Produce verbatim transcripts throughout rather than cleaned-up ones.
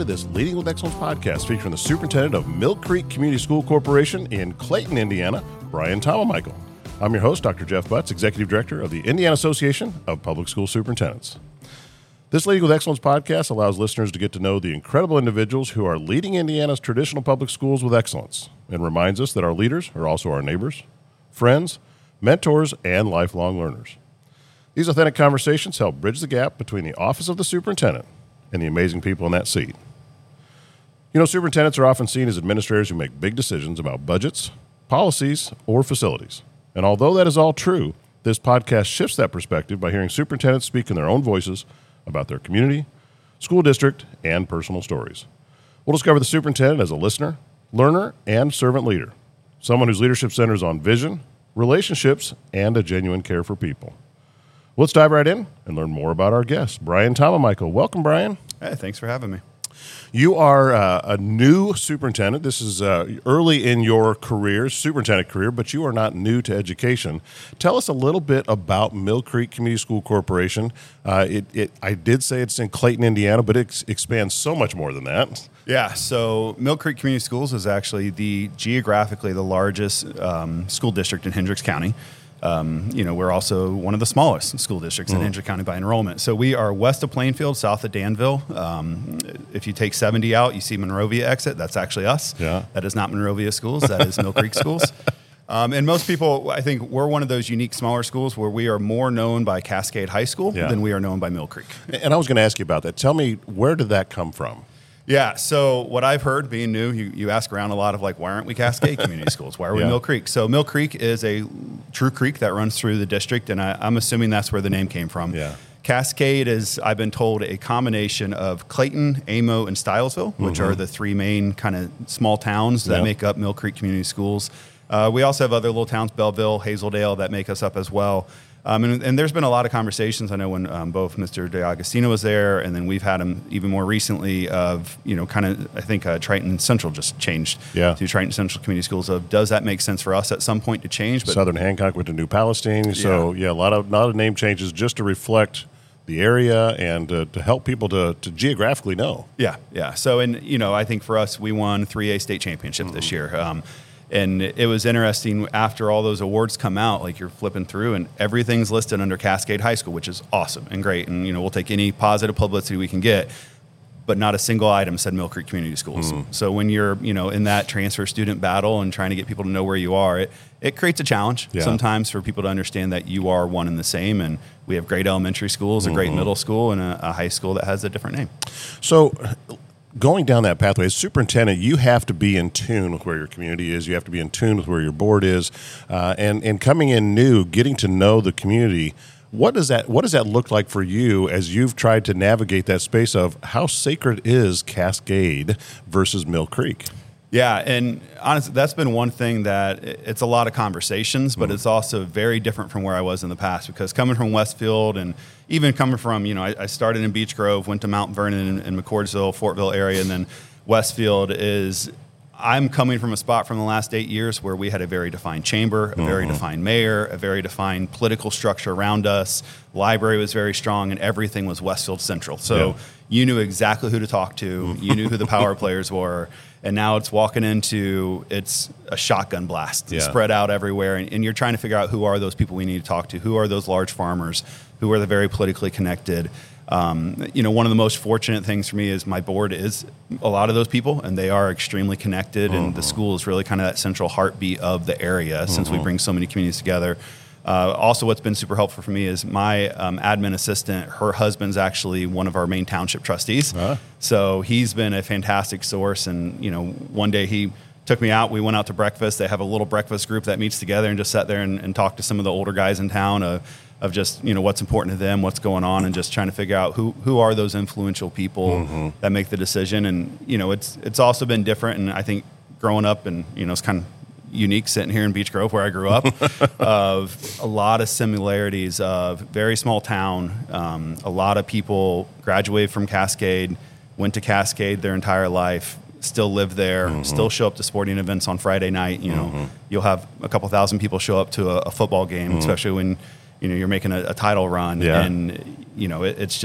this Leading with Excellence podcast featuring the superintendent of Mill Creek Community School Corporation in Clayton, Indiana, Brian Tamamichael. I'm your host, Doctor Jeff Butts, Executive Director of the Indiana Association of Public School Superintendents. This Leading with Excellence podcast allows listeners to get to know the incredible individuals who are leading Indiana's traditional public schools with excellence, and reminds us that our leaders are also our neighbors, friends, mentors, and lifelong learners. These authentic conversations help bridge the gap between the office of the superintendent and the amazing people in that seat. You know, superintendents are often seen as administrators who make big decisions about budgets, policies, or facilities. And although that is all true, this podcast shifts that perspective by hearing superintendents speak in their own voices about their community, school district, and personal stories. We'll discover the superintendent as a listener, learner, and servant leader, someone whose leadership centers on vision, relationships, and a genuine care for people. Let's dive right in and learn more about our guest, Brian Tamamichael. Welcome, Brian. Hey, thanks for having me. You are uh, a new superintendent. This is uh, early in your career, superintendent career, but you are not new to education. Tell us a little bit about Mill Creek Community School Corporation. Uh, it, it, I did say it's in Clayton, Indiana, but it ex- expands so much more than that. Yeah, so Mill Creek Community Schools is actually the geographically the largest um, school district in Hendricks County. Um, you know, we're also one of the smallest school districts mm. in Hendricks County by enrollment. So we are west of Plainfield, south of Danville. Um, if you take seventy out, you see Monrovia exit. That's actually us. Yeah. That is not Monrovia Schools. That is Mill Creek Schools. Um, and most people, I think, we're one of those unique smaller schools where we are more known by Cascade High School yeah. than we are known by Mill Creek. And I was going to ask you about that. Tell me, where did that come from? Yeah, so what I've heard, being new, you, you ask around a lot of like, why aren't we Cascade Community Schools? Why are we yeah. Mill Creek? So Mill Creek is a true creek that runs through the district, and I, I'm assuming that's where the name came from. Yeah. Cascade is, I've been told, a combination of Clayton, Amo, and Stylesville, which mm-hmm. are the three main kind of small towns that yeah. make up Mill Creek Community Schools. Uh, we also have other little towns, Belleville, Hazeldale, that make us up as well. Um, and, and there's been a lot of conversations. I know when um, both Mister DeAugustino was there, and then we've had him even more recently of, you know, kind of, I think uh, Triton Central just changed yeah. to Triton Central Community Schools. Of does that make sense for us at some point to change? But Southern Hancock went to New Palestine. So, yeah, yeah a lot of, lot of name changes just to reflect the area and uh, to help people to, to geographically know. Yeah, yeah. So, and, you know, I think for us, we won three A state championship mm-hmm. this year. Um, And it was interesting after all those awards come out, like you're flipping through and everything's listed under Cascade High School, which is awesome and great. And, you know, we'll take any positive publicity we can get, but not a single item said Mill Creek Community Schools. Mm. So when you're, you know, in that transfer student battle and trying to get people to know where you are, it, it creates a challenge yeah. sometimes for people to understand that you are one and the same. And we have great elementary schools, a great mm-hmm. middle school, and a, a high school that has a different name. So going down that pathway, as superintendent, you have to be in tune with where your community is. You have to be in tune with where your board is. Uh, and, and coming in new, getting to know the community, what does that what does that look like for you as you've tried to navigate that space of how sacred is Cascade versus Mill Creek? Yeah, and honestly, that's been one thing that it's a lot of conversations, but mm. it's also very different from where I was in the past, because coming from Westfield and even coming from, you know, I, I started in Beech Grove, went to Mount Vernon and, and McCordsville, Fortville area, and then Westfield is, I'm coming from a spot from the last eight years where we had a very defined chamber, a mm-hmm. very defined mayor, a very defined political structure around us. Library was very strong, and everything was Westfield Central. So yeah. you knew exactly who to talk to. You knew who the power players were. And now it's walking into, it's a shotgun blast yeah. spread out everywhere. And, and you're trying to figure out who are those people we need to talk to? Who are those large farmers? Who are the very politically connected? Um, you know, one of the most fortunate things for me is my board is a lot of those people, and they are extremely connected. Mm-hmm. And the school is really kind of that central heartbeat of the area mm-hmm. since we bring so many communities together. Uh, also, what's been super helpful for me is my um, admin assistant, her husband's actually one of our main township trustees. Uh-huh. So he's been a fantastic source. And, you know, one day he took me out. We went out to breakfast. They have a little breakfast group that meets together and just sat there and, and talked to some of the older guys in town uh, of just, you know, what's important to them, what's going on, and just trying to figure out who, who are those influential people mm-hmm. that make the decision. And, you know, it's it's also been different. And I think growing up and, you know, it's kind of unique sitting here in Beech Grove where I grew up of a lot of similarities of very small town. Um, a lot of people graduated from Cascade, went to Cascade their entire life, still live there, mm-hmm. still show up to sporting events on Friday night. You know, mm-hmm. you'll have a couple thousand people show up to a, a football game, mm-hmm. especially when, you know, you're making a, a title run. Yeah. And, you know, it, it's just,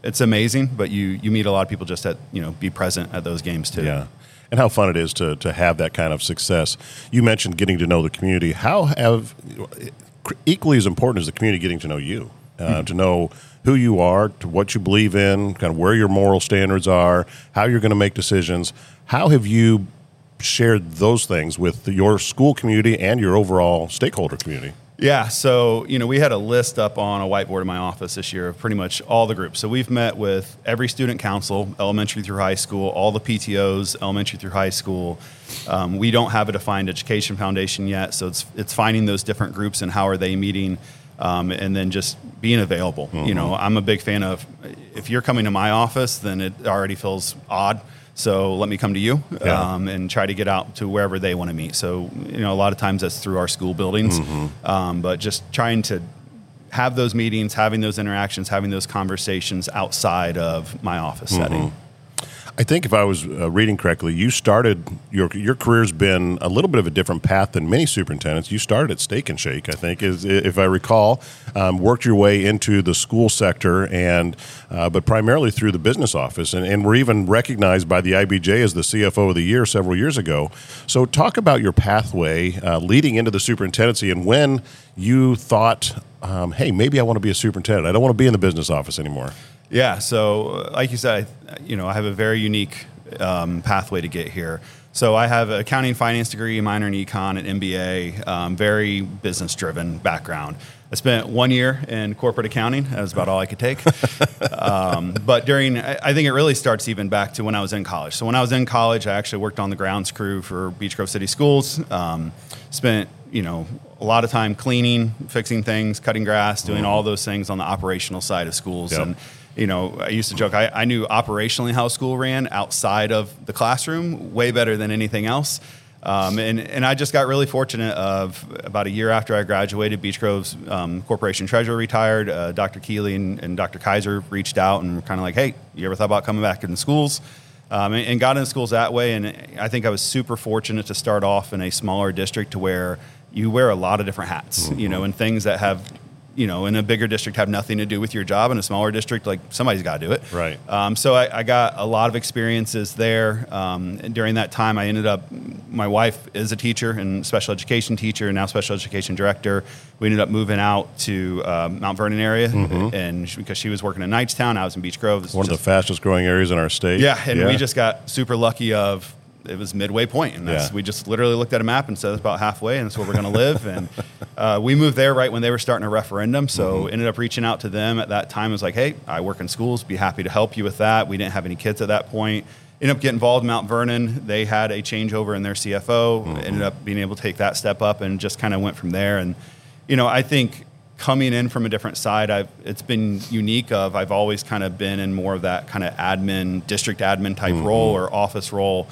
it's amazing, but you you meet a lot of people just at, you know, be present at those games too. Yeah. And how fun it is to, to have that kind of success. You mentioned getting to know the community. How have, equally as important as the community getting to know you, uh, mm-hmm. to know who you are, to what you believe in, kind of where your moral standards are, how you're going to make decisions. How have you shared those things with your school community and your overall stakeholder community? Yeah, so, you know, we had a list up on a whiteboard in my office this year of pretty much all the groups. So we've met with every student council, elementary through high school, all the P T Os, elementary through high school. Um, we don't have a defined education foundation yet, so it's it's finding those different groups and how are they meeting, um, and then just being available. Mm-hmm. You know, I'm a big fan of, if you're coming to my office, then it already feels odd. So let me come to you, yeah. um, and try to get out to wherever they want to meet. So, you know, a lot of times that's through our school buildings, mm-hmm. um, but just trying to have those meetings, having those interactions, having those conversations outside of my office mm-hmm. setting. I think if I was uh, reading correctly, you started, your your career's been a little bit of a different path than many superintendents. You started at Steak and Shake, I think, is, if I recall, um, worked your way into the school sector, and uh, but primarily through the business office, and, and were even recognized by the I B J as the C F O of the year several years ago. So talk about your pathway uh, leading into the superintendency, and when you thought, um, hey, maybe I want to be a superintendent. I don't want to be in the business office anymore. Yeah, so like you said, I, you know, I have a very unique um, pathway to get here. So I have an accounting and finance degree, a minor in econ, an M B A, um, very business-driven background. I spent one year in corporate accounting. That was about all I could take. um, but during, I think it really starts even back to when I was in college. So when I was in college, I actually worked on the grounds crew for Beech Grove City Schools. Um, spent, you know, a lot of time cleaning, fixing things, cutting grass, doing all those things on the operational side of schools. Yep. And you know, I used to joke, I, I knew operationally how school ran outside of the classroom way better than anything else. Um, and, and I just got really fortunate of about a year after I graduated, Beech Grove's um, corporation treasurer retired. Uh, Doctor Keeley and, and Doctor Kaiser reached out and were kind of like, hey, you ever thought about coming back into schools? Um, and, and got into schools that way. And I think I was super fortunate to start off in a smaller district to where you wear a lot of different hats, mm-hmm. you know, and things that have, you know, in a bigger district have nothing to do with your job. In a smaller district, like, somebody's got to do it. Right. Um, so I, I got a lot of experiences there. Um, and during that time, I ended up, my wife is a teacher and special education teacher, and now special education director. We ended up moving out to uh, Mount Vernon area, mm-hmm. and she, because she was working in Knightstown, I was in Beech Grove. One of the fastest growing areas in our state. Yeah, and yeah. we just got super lucky of, it was midway point, and that's, yeah. we just literally looked at a map and said it's about halfway, and that's where we're going to live. And uh, we moved there right when they were starting a referendum, so mm-hmm. ended up reaching out to them at that time. It was like, hey, I work in schools, be happy to help you with that. We didn't have any kids at that point. Ended up getting involved in Mount Vernon. They had a changeover in their C F O. Mm-hmm. Ended up being able to take that step up and just kind of went from there. And, you know, I think coming in from a different side, I've, it's been unique of, I've always kind of been in more of that kind of admin, district admin type mm-hmm. role or office role.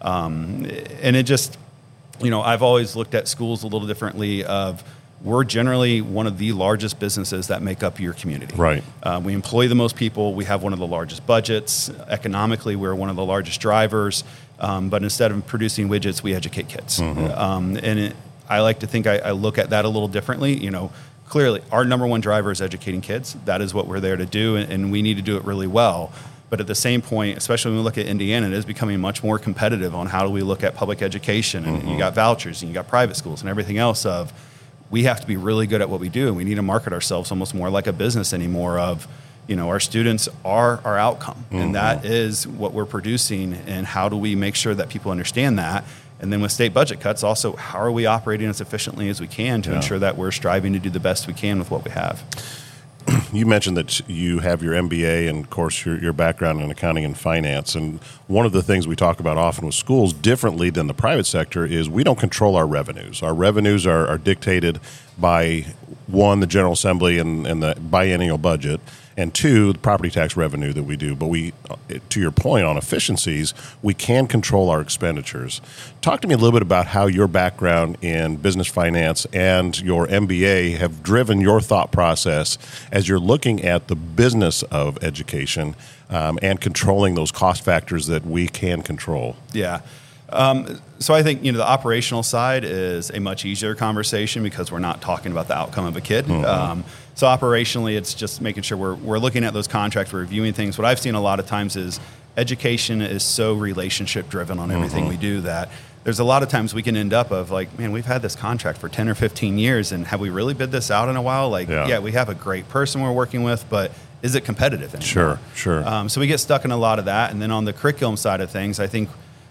Um, and it just, you know, I've always looked at schools a little differently of, we're generally one of the largest businesses that make up your community. Right. Uh, we employ the most people. We have one of the largest budgets. Economically, we're one of the largest drivers. Um, but instead of producing widgets, we educate kids. Mm-hmm. Um, and it, I like to think I, I look at that a little differently. You know, clearly, our number one driver is educating kids. That is what we're there to do, and, and we need to do it really well. But at the same point, especially when we look at Indiana, it is becoming much more competitive on how do we look at public education. And mm-hmm. you got vouchers, and you got private schools, and everything else of, we have to be really good at what we do, and we need to market ourselves almost more like a business anymore of, you know, our students are our outcome, mm-hmm. and that is what we're producing, and how do we make sure that people understand that? And then with state budget cuts, also, how are we operating as efficiently as we can to yeah. ensure that we're striving to do the best we can with what we have? You mentioned that you have your M B A and, of course, your, your background in accounting and finance. And one of the things we talk about often with schools, differently than the private sector, is we don't control our revenues. Our revenues are, are dictated by, one, the General Assembly and, and the biennial budget, and two, the property tax revenue that we do. But we, to your point on efficiencies, we can control our expenditures. Talk to me a little bit about how your background in business finance and your M B A have driven your thought process as you're looking at the business of education um, and controlling those cost factors that we can control. Yeah. Um, so I think, you know, the operational side is a much easier conversation because we're not talking about the outcome of a kid. Mm-hmm. Um, so operationally, it's just making sure we're, we're looking at those contracts, we're reviewing things. What I've seen a lot of times is education is so relationship driven on everything mm-hmm. we do that there's a lot of times we can end up of like, man, we've had this contract for ten or fifteen years and have we really bid this out in a while? Like, yeah, yeah we have a great person we're working with, but is it competitive anymore? Sure, sure. Um, so we get stuck in a lot of that. And then on the curriculum side of things, I think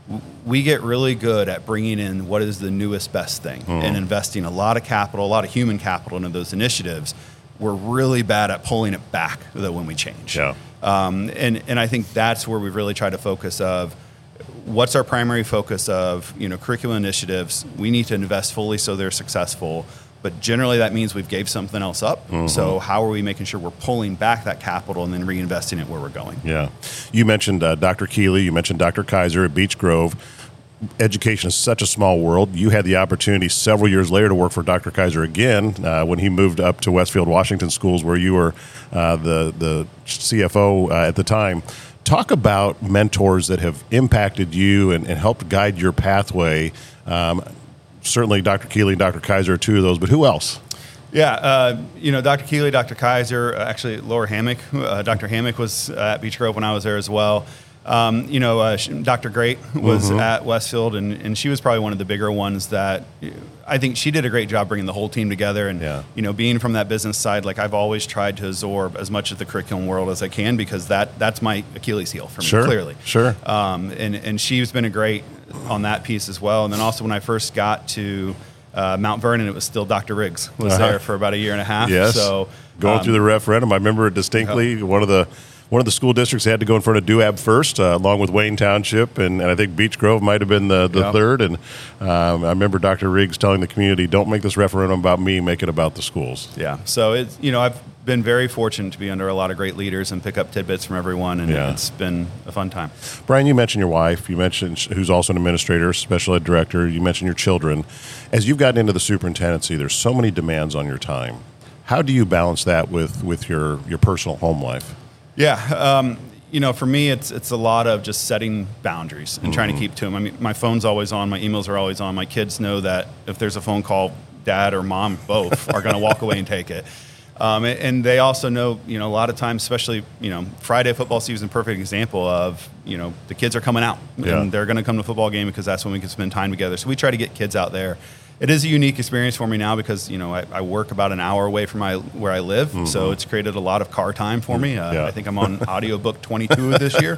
we get really good at bringing in what is the newest best thing mm. and investing a lot of capital, a lot of human capital into those initiatives. We're really bad at pulling it back though when we change. Yeah. Um, and, and I think that's where we've really tried to focus of what's our primary focus of, you know, curriculum initiatives. We need to invest fully so they're successful. But generally that means we've gave something else up. Mm-hmm. So how are we making sure we're pulling back that capital and then reinvesting it where we're going? Yeah. You mentioned uh, Doctor Keeley. You mentioned Doctor Kaiser at Beech Grove. Education is such a small world. You had the opportunity several years later to work for Doctor Kaiser again uh, when he moved up to Westfield Washington Schools, where you were uh, the, the C F O uh, at the time. Talk about mentors that have impacted you and, and helped guide your pathway. Um, certainly Doctor Keeley and Doctor Kaiser are two of those, but who else? Yeah, uh, you know, Doctor Keeley, Doctor Kaiser, actually Laura Hammock. Uh, Doctor Hammock was at Beech Grove when I was there as well. Um, you know, uh, Doctor Great was mm-hmm. at Westfield, and, and she was probably one of the bigger ones that I think she did a great job bringing the whole team together. And, yeah. you know, being from that business side, like I've always tried to absorb as much of the curriculum world as I can because that that's my Achilles heel for me, sure. clearly. Sure. Um, and, and she's been a great on that piece as well. And then also when I first got to uh, Mount Vernon, it was still Doctor Riggs was uh-huh. there for about a year and a half. Yes. So going um, through the referendum, I remember it distinctly. Uh-huh. One of the One of the school districts had to go in front of D U A B first, uh, along with Wayne Township, and, and I think Beech Grove might have been the, the yep. third. And um, I remember Doctor Riggs telling the community, "Don't make this referendum about me; make it about the schools." Yeah. So it's you know I've been very fortunate to be under a lot of great leaders and pick up tidbits from everyone, and yeah. it's been a fun time. Brian, you mentioned your wife. You mentioned who's also an administrator, special ed director. You mentioned your children. As you've gotten into the superintendency, there's so many demands on your time. How do you balance that with with your your personal home life? Yeah, um, you know, for me, it's it's a lot of just setting boundaries and mm-hmm. trying to keep to them. I mean, my phone's always on, my emails are always on. My kids know that if there's a phone call, dad or mom, both, are going to walk away and take it. Um, and they also know, you know, a lot of times, especially, you know, Friday football season, perfect example of, you know, the kids are coming out yeah. and they're going to come to a football game because that's when we can spend time together. So we try to get kids out there. It is a unique experience for me now because, you know, I, I work about an hour away from my where I live, mm-hmm. so it's created a lot of car time for me. Uh, yeah. I think I'm on audiobook twenty-two this year.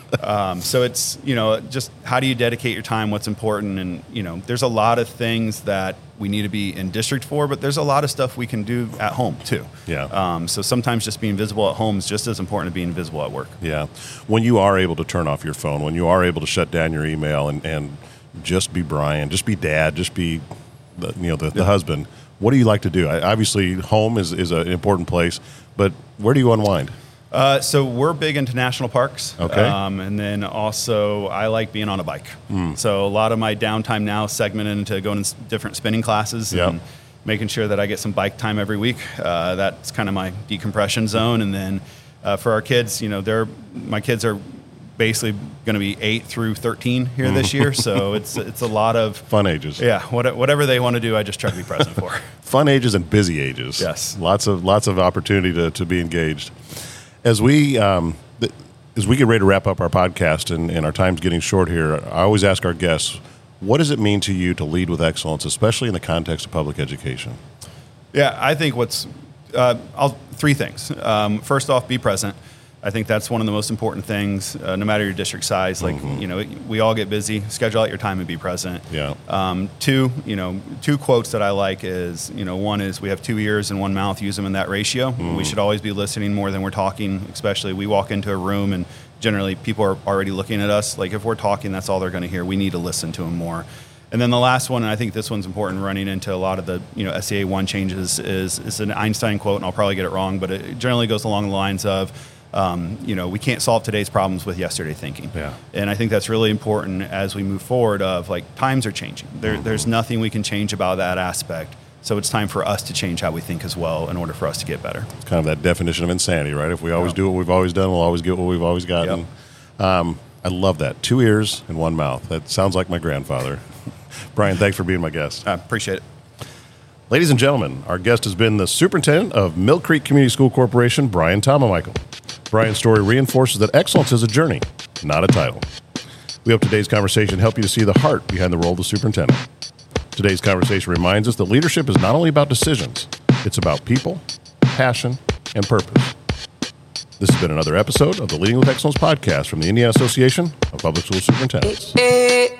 Um, so it's, you know, just how do you dedicate your time, what's important, and, you know, there's a lot of things that we need to be in district for, but there's a lot of stuff we can do at home too. Yeah. Um, so sometimes just being visible at home is just as important as being visible at work. Yeah. When you are able to turn off your phone, when you are able to shut down your email and, and just be Brian, just be dad, just be... The, you know, the, the husband, what do you like to do? I, obviously, home is, is an important place, but where do you unwind? Uh, so we're big into national parks. Okay. Um, and then also I like being on a bike. Mm. So a lot of my downtime now is segmented into going to different spinning classes yep. and making sure that I get some bike time every week. Uh, that's kind of my decompression zone. And then uh, for our kids, you know, they're my kids are basically going to be eight through thirteen here mm. this year. So it's it's a lot of fun ages. Yeah. What, whatever they want to do, I just try to be present for. Fun ages and busy ages. Yes. Lots of lots of opportunity to, to be engaged. As we um, th- as we get ready to wrap up our podcast and, and our time's getting short here, I always ask our guests, what does it mean to you to lead with excellence, especially in the context of public education? Yeah, I think what's uh, I'll, three things. Um, first off, be present. I think that's one of the most important things, uh, no matter your district size. Like, mm-hmm. you know, we all get busy. Schedule out your time and be present. Yeah. Um, two, you know, two quotes that I like is, you know, one is we have two ears and one mouth. Use them in that ratio. Mm. We should always be listening more than we're talking, especially we walk into a room and generally people are already looking at us. Like if we're talking, that's all they're going to hear. We need to listen to them more. And then the last one, and I think this one's important running into a lot of the, you know, S E A one changes is, is an Einstein quote, and I'll probably get it wrong, but it generally goes along the lines of, Um, you know, we can't solve today's problems with yesterday thinking. Yeah. And I think that's really important as we move forward of like times are changing. There, mm-hmm. There's nothing we can change about that aspect. So it's time for us to change how we think as well in order for us to get better. It's kind of that definition of insanity, right? If we always yeah. do what we've always done, we'll always get what we've always gotten. Yep. Um, I love that. Two ears and one mouth. That sounds like my grandfather. Brian, thanks for being my guest. I appreciate it. Ladies and gentlemen, our guest has been the superintendent of Mill Creek Community School Corporation, Brian Tamamichael. Brian's story reinforces that excellence is a journey, not a title. We hope today's conversation helped you to see the heart behind the role of the superintendent. Today's conversation reminds us that leadership is not only about decisions, it's about people, passion, and purpose. This has been another episode of the Leading with Excellence podcast from the Indiana Association of Public School Superintendents.